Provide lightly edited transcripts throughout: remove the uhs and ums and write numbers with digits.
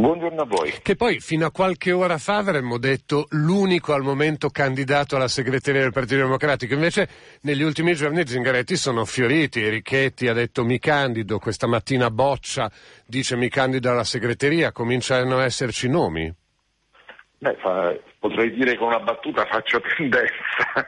Buongiorno a voi. Che poi fino a qualche ora fa avremmo detto l'unico al momento candidato alla segreteria del Partito Democratico, invece negli ultimi giorni Zingaretti sono fioriti. Richetti ha detto mi candido, questa mattina Boccia dice mi candido alla segreteria, cominciano a esserci nomi. Potrei dire con una battuta faccio tendenza.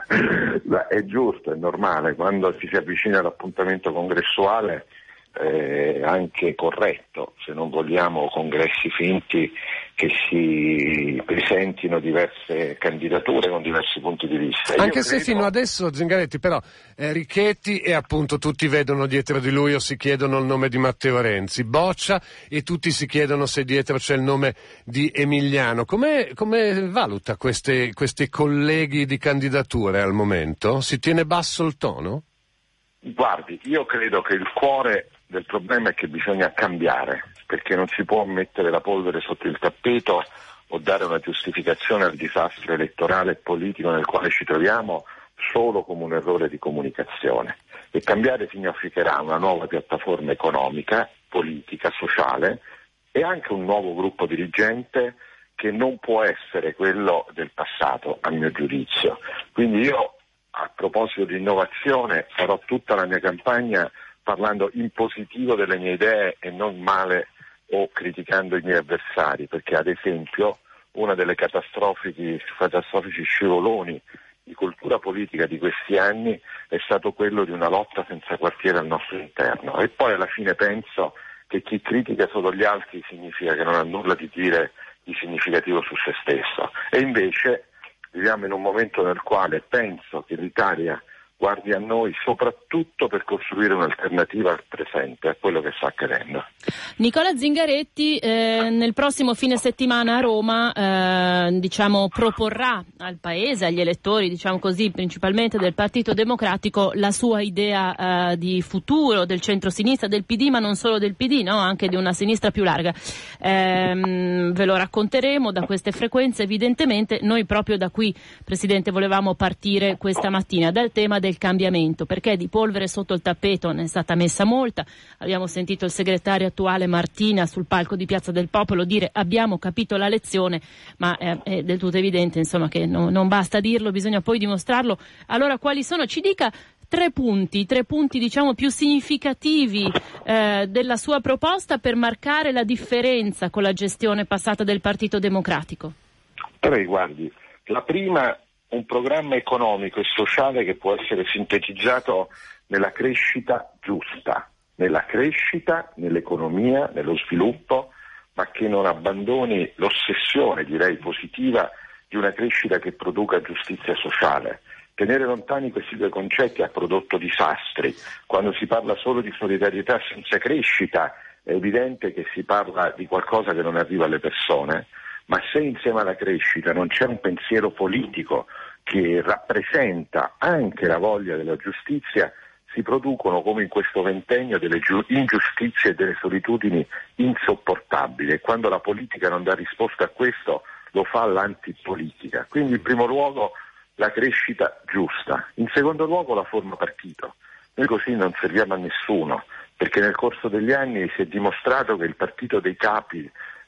È giusto, è normale, quando ci si avvicina all'appuntamento congressuale è anche corretto, se non vogliamo congressi finti, che si presentino diverse candidature con diversi punti di vista. Anche se fino adesso Zingaretti però Richetti e appunto tutti vedono dietro di lui o si chiedono il nome di Matteo Renzi, Boccia e tutti si chiedono se dietro c'è il nome di Emiliano. Come valuta questi colleghi di candidature al momento? Si tiene basso il tono? Guardi, io credo che il cuore del problema è che bisogna cambiare, perché non si può mettere la polvere sotto il tappeto o dare una giustificazione al disastro elettorale e politico nel quale ci troviamo solo come un errore di comunicazione. E cambiare significherà una nuova piattaforma economica, politica, sociale e anche un nuovo gruppo dirigente che non può essere quello del passato, a mio giudizio. Quindi io, a proposito di innovazione, farò tutta la mia campagna parlando in positivo delle mie idee e non male o criticando i miei avversari, perché ad esempio una delle catastrofici scivoloni di cultura politica di questi anni è stato quello di una lotta senza quartiere al nostro interno. E poi alla fine penso che chi critica solo gli altri significa che non ha nulla di dire di significativo su se stesso. E invece viviamo in un momento nel quale penso che l'Italia guardi a noi soprattutto per costruire un'alternativa al presente, a quello che sta accadendo. Nicola Zingaretti nel prossimo fine settimana a Roma proporrà al Paese, agli elettori, principalmente del Partito Democratico, la sua idea di futuro del centro-sinistra, del PD, ma non solo del PD, no? Anche di una sinistra più larga. Ve lo racconteremo da queste frequenze, evidentemente. Noi proprio da qui, Presidente, volevamo partire questa mattina dal tema del cambiamento, perché di polvere sotto il tappeto ne è stata messa molta. Abbiamo sentito il segretario attuale Martina sul palco di Piazza del Popolo dire abbiamo capito la lezione, ma è del tutto evidente che non basta dirlo, bisogna poi dimostrarlo. Allora quali sono? Ci dica tre punti più significativi della sua proposta per marcare la differenza con la gestione passata del Partito Democratico. Guardi, la prima, un programma economico e sociale che può essere sintetizzato nella crescita giusta, nella crescita, nell'economia, nello sviluppo, ma che non abbandoni l'ossessione, direi positiva, di una crescita che produca giustizia sociale. Tenere lontani questi due concetti ha prodotto disastri. Quando si parla solo di solidarietà senza crescita è evidente che si parla di qualcosa che non arriva alle persone, ma se insieme alla crescita non c'è un pensiero politico che rappresenta anche la voglia della giustizia, si producono, come in questo ventennio, delle ingiustizie e delle solitudini insopportabili, e quando la politica non dà risposta a questo lo fa l'antipolitica. Quindi in primo luogo la crescita giusta, in secondo luogo la forma partito. Noi così non serviamo a nessuno, perché nel corso degli anni si è dimostrato che il partito dei capi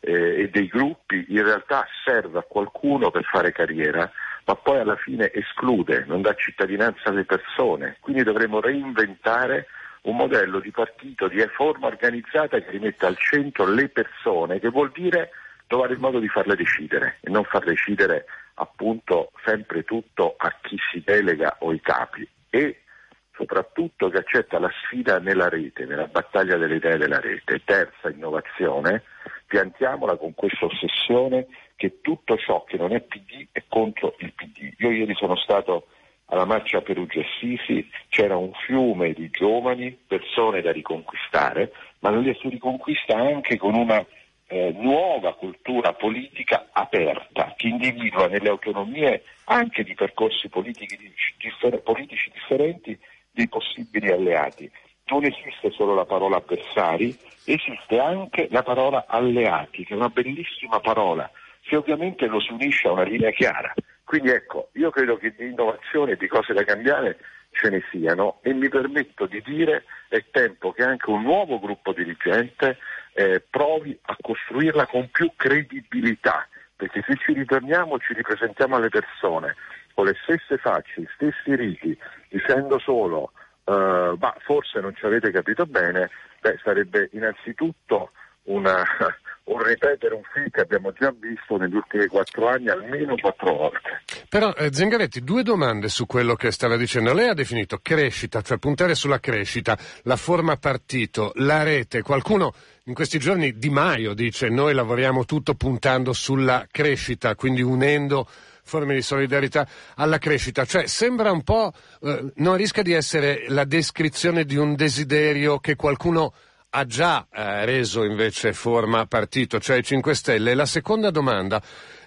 e dei gruppi in realtà serve a qualcuno per fare carriera, ma poi alla fine esclude, non dà cittadinanza alle persone. Quindi dovremo reinventare un modello di partito, di forma organizzata che rimetta al centro le persone, che vuol dire trovare il modo di farle decidere e non far decidere appunto sempre tutto a chi si delega o i capi, e soprattutto che accetta la sfida nella rete, nella battaglia delle idee della rete. Terza innovazione, piantiamola con questa ossessione che tutto ciò che non è PD è contro il PD. Io ieri sono stato alla marcia Perugia-Assisi, c'era un fiume di giovani, persone da riconquistare, ma le si riconquista anche con una nuova cultura politica aperta, che individua nelle autonomie anche di percorsi politici differenti dei possibili alleati. Non esiste solo la parola avversari, esiste anche la parola alleati, che è una bellissima parola, che ovviamente lo si unisce a una linea chiara. Quindi ecco, io credo che di innovazione e di cose da cambiare ce ne siano, e mi permetto di dire è tempo che anche un nuovo gruppo dirigente provi a costruirla con più credibilità, perché se ci ritorniamo ci ripresentiamo alle persone con le stesse facce, gli stessi riti, dicendo solo ma forse non ci avete capito bene, sarebbe innanzitutto un ripetere un film che abbiamo già visto negli ultimi 4 anni almeno 4 volte. Però Zingaretti, 2 domande su quello che stava dicendo. Lei ha definito crescita, cioè puntare sulla crescita, la forma partito, la rete. Qualcuno in questi giorni, Di Maio, dice noi lavoriamo tutto puntando sulla crescita, quindi unendo forme di solidarietà alla crescita. Cioè sembra un po', non rischia di essere la descrizione di un desiderio che qualcuno ha già reso invece forma partito, cioè i 5 Stelle. La seconda domanda,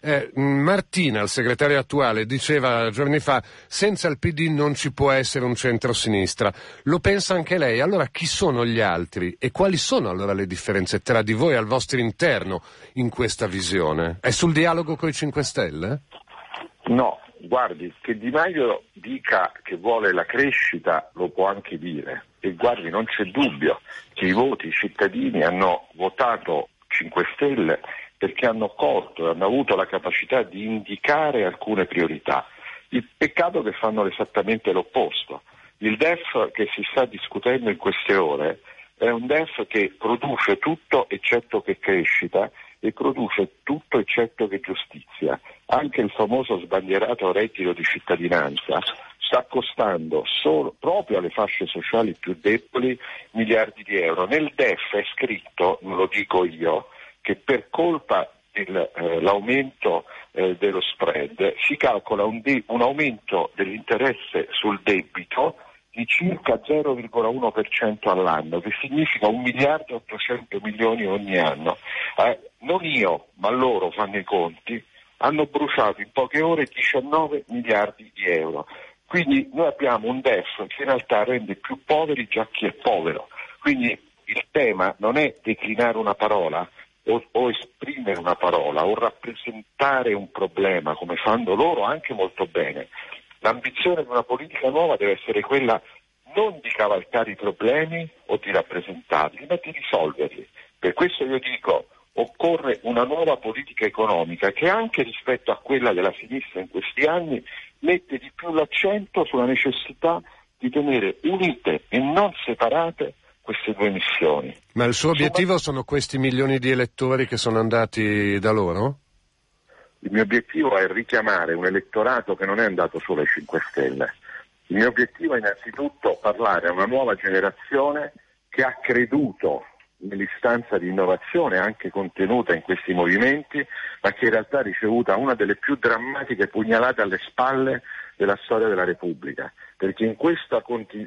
Martina, il segretario attuale, diceva giorni fa senza il PD non ci può essere un centro-sinistra. Lo pensa anche lei? Allora chi sono gli altri e quali sono allora le differenze tra di voi al vostro interno in questa visione? È sul dialogo coi 5 Stelle? No, guardi, che Di Maio dica che vuole la crescita lo può anche dire, e guardi, non c'è dubbio che i cittadini hanno votato 5 Stelle perché hanno colto e hanno avuto la capacità di indicare alcune priorità. Il peccato che fanno esattamente l'opposto. Il DEF che si sta discutendo in queste ore è un DEF che produce tutto eccetto che crescita e produce tutto eccetto che giustizia. Anche il famoso sbandierato reddito di cittadinanza sta costando solo proprio alle fasce sociali più deboli miliardi di euro. Nel DEF è scritto, non lo dico io, che per colpa dell'aumento dello spread si calcola un aumento dell'interesse sul debito di circa 0,1% all'anno, che significa 1.800 milioni ogni anno. Non io, ma loro fanno i conti, hanno bruciato in poche ore 19 miliardi di euro. Quindi noi abbiamo un DEF che in realtà rende più poveri già chi è povero. Quindi il tema non è declinare una parola o esprimere una parola o rappresentare un problema, come fanno loro anche molto bene. L'ambizione di una politica nuova deve essere quella non di cavalcare i problemi o di rappresentarli, ma di risolverli. Per questo io dico, occorre una nuova politica economica che anche rispetto a quella della sinistra in questi anni mette di più l'accento sulla necessità di tenere unite e non separate queste 2 missioni. Ma il suo obiettivo sono questi milioni di elettori che sono andati da loro? Il mio obiettivo è richiamare un elettorato che non è andato solo ai 5 Stelle. Il mio obiettivo è innanzitutto parlare a una nuova generazione che ha creduto nell'istanza di innovazione anche contenuta in questi movimenti, ma che in realtà ha ricevuta una delle più drammatiche pugnalate alle spalle della storia della Repubblica, perché in questa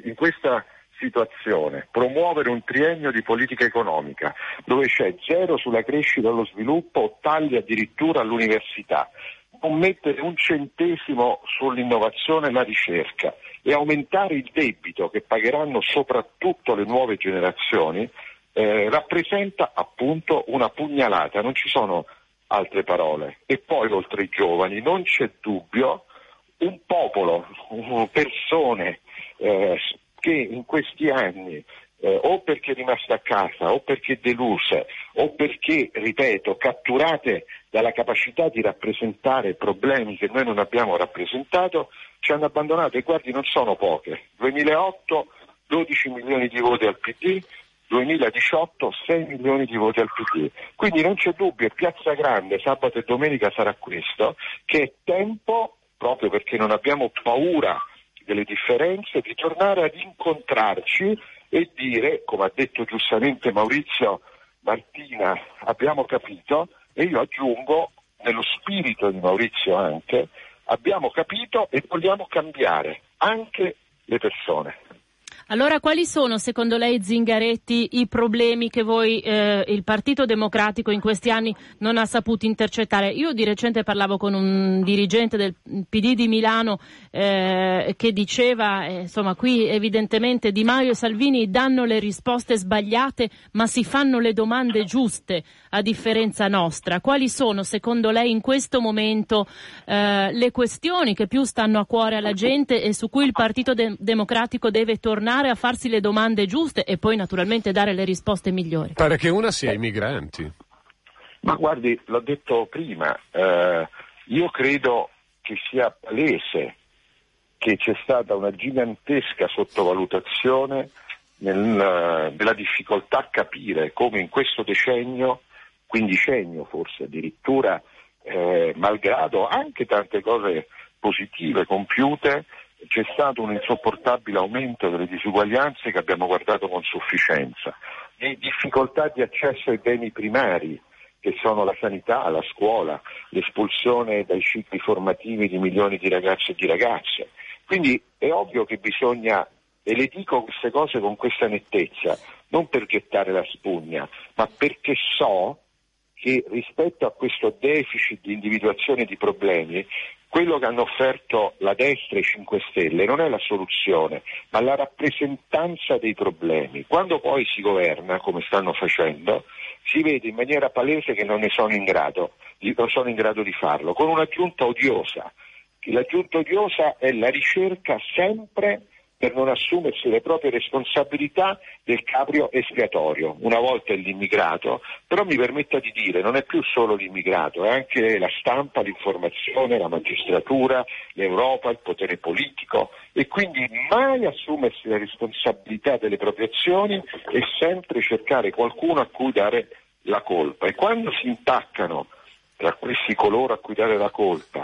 situazione promuovere un triennio di politica economica dove c'è 0 sulla crescita e lo sviluppo o tagli addirittura all'università, non mettere un centesimo sull'innovazione e la ricerca e aumentare il debito che pagheranno soprattutto le nuove generazioni, rappresenta appunto una pugnalata, non ci sono altre parole. E poi oltre ai giovani non c'è dubbio un popolo, persone che in questi anni o perché è rimasta a casa o perché deluse o perché, ripeto, catturate dalla capacità di rappresentare problemi che noi non abbiamo rappresentato, ci hanno abbandonato. E guardi, non sono poche. 2008 12 milioni di voti al PD, 2018 6 milioni di voti al PD. Quindi non c'è dubbio, e Piazza Grande sabato e domenica sarà questo, che è tempo, proprio perché non abbiamo paura delle differenze, di tornare ad incontrarci e dire, come ha detto giustamente Maurizio Martina, abbiamo capito, e io aggiungo, nello spirito di Maurizio anche, abbiamo capito e vogliamo cambiare anche le persone. Allora, quali sono, secondo lei, Zingaretti, i problemi che voi, il Partito Democratico in questi anni non ha saputo intercettare? Io di recente parlavo con un dirigente del PD di Milano che diceva, insomma, qui evidentemente Di Maio e Salvini danno le risposte sbagliate, ma si fanno le domande giuste, a differenza nostra. Quali sono, secondo lei, in questo momento le questioni che più stanno a cuore alla gente e su cui il Partito Democratico deve tornare tornare a farsi le domande giuste e poi naturalmente dare le risposte migliori. Pare che una sia i migranti. Ma guardi, l'ho detto prima, io credo che sia palese che c'è stata una gigantesca sottovalutazione della difficoltà a capire come in questo decennio, quindicennio forse addirittura, malgrado anche tante cose positive compiute, c'è stato un insopportabile aumento delle disuguaglianze che abbiamo guardato con sufficienza, di difficoltà di accesso ai beni primari, che sono la sanità, la scuola, l'espulsione dai cicli formativi di milioni di ragazzi e di ragazze. Quindi è ovvio che bisogna, e le dico queste cose con questa nettezza, non per gettare la spugna, ma perché so che rispetto a questo deficit di individuazione di problemi, quello che hanno offerto la destra e i 5 Stelle non è la soluzione, ma la rappresentanza dei problemi. Quando poi si governa, come stanno facendo, si vede in maniera palese che non sono in grado di farlo, con una giunta odiosa. La giunta odiosa è la ricerca sempre per non assumersi le proprie responsabilità del capro espiatorio. Una volta è l'immigrato, però mi permetta di dire, non è più solo l'immigrato, è anche la stampa, l'informazione, la magistratura, l'Europa, il potere politico, e quindi mai assumersi la responsabilità delle proprie azioni e sempre cercare qualcuno a cui dare la colpa. E quando si intaccano tra questi coloro a cui dare la colpa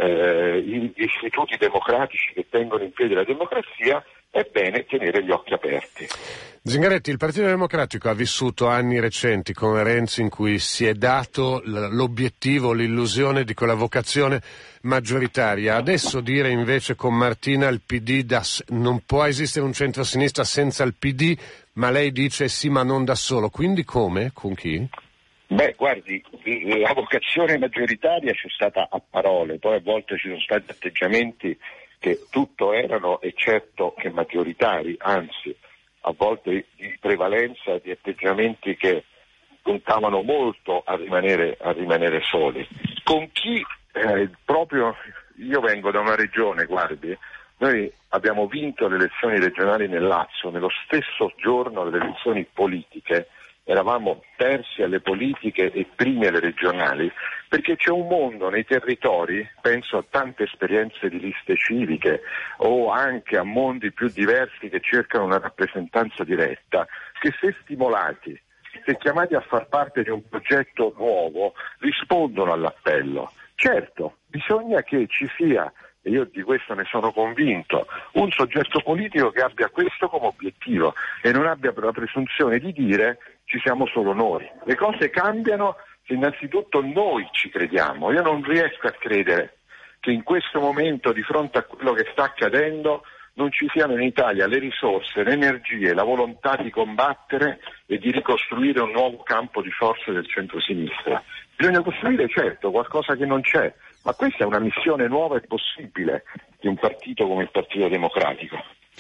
gli istituti democratici che tengono in piedi la democrazia, è bene tenere gli occhi aperti. Zingaretti, il Partito Democratico ha vissuto anni recenti con Renzi in cui si è dato l'obiettivo, l'illusione di quella vocazione maggioritaria. Adesso dire invece con Martina il PD non può esistere un centro-sinistra senza il PD, ma lei dice sì ma non da solo. Quindi come? Con chi? Beh, guardi, la vocazione maggioritaria c'è stata a parole, poi a volte ci sono stati atteggiamenti che tutto erano eccetto che maggioritari, anzi a volte di prevalenza di atteggiamenti che puntavano molto a rimanere soli. Con chi proprio io vengo da una regione, guardi, noi abbiamo vinto le elezioni regionali nel Lazio, nello stesso giorno delle elezioni politiche. Eravamo terzi alle politiche e primi alle regionali, perché c'è un mondo nei territori, penso a tante esperienze di liste civiche o anche a mondi più diversi che cercano una rappresentanza diretta, che se stimolati, se chiamati a far parte di un progetto nuovo, rispondono all'appello. Certo, bisogna che ci sia, e io di questo ne sono convinto, un soggetto politico che abbia questo come obiettivo e non abbia la presunzione di dire ci siamo solo noi. Le cose cambiano se innanzitutto noi ci crediamo. Io non riesco a credere che in questo momento, di fronte a quello che sta accadendo, non ci siano in Italia le risorse, le energie, la volontà di combattere e di ricostruire un nuovo campo di forze del centro-sinistra. Bisogna costruire, certo, qualcosa che non c'è, ma questa è una missione nuova e possibile di un partito come il Partito Democratico.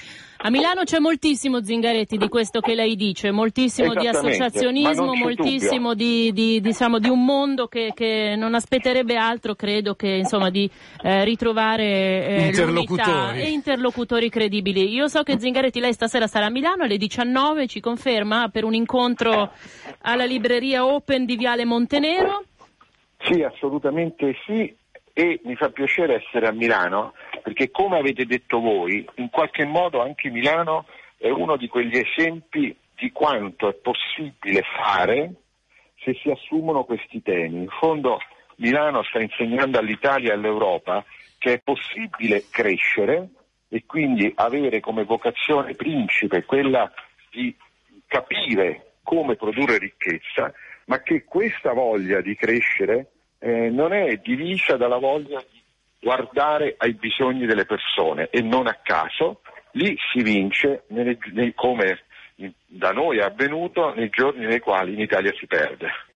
A Milano c'è moltissimo, Zingaretti, di questo che lei dice, moltissimo di associazionismo, moltissimo di un mondo che non aspetterebbe altro, credo, che insomma di ritrovare l'unità e interlocutori credibili. Io so che Zingaretti, lei stasera sarà a Milano alle 19, ci conferma, per un incontro alla libreria Open di Viale Montenero? Sì, assolutamente sì, e mi fa piacere essere a Milano, perché come avete detto voi, in qualche modo anche Milano è uno di quegli esempi di quanto è possibile fare se si assumono questi temi. In fondo Milano sta insegnando all'Italia e all'Europa che è possibile crescere e quindi avere come vocazione principe quella di capire come produrre ricchezza, ma che questa voglia di crescere non è divisa dalla voglia di guardare ai bisogni delle persone, e non a caso lì si vince come da noi è avvenuto nei giorni nei quali in Italia si perde.